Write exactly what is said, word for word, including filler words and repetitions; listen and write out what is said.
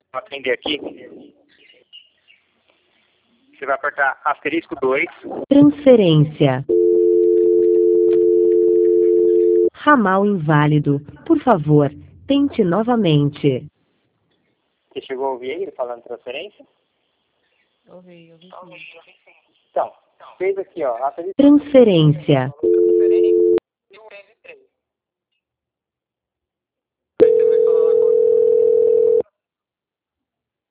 atender aqui, você vai apertar asterisco dois. Transferência. Ramal inválido. Por favor, tente novamente. Você chegou a ouvir ele falando transferência? Ouvi, ouvi sim. Então, fez aqui, ó, asterisco. Transferência.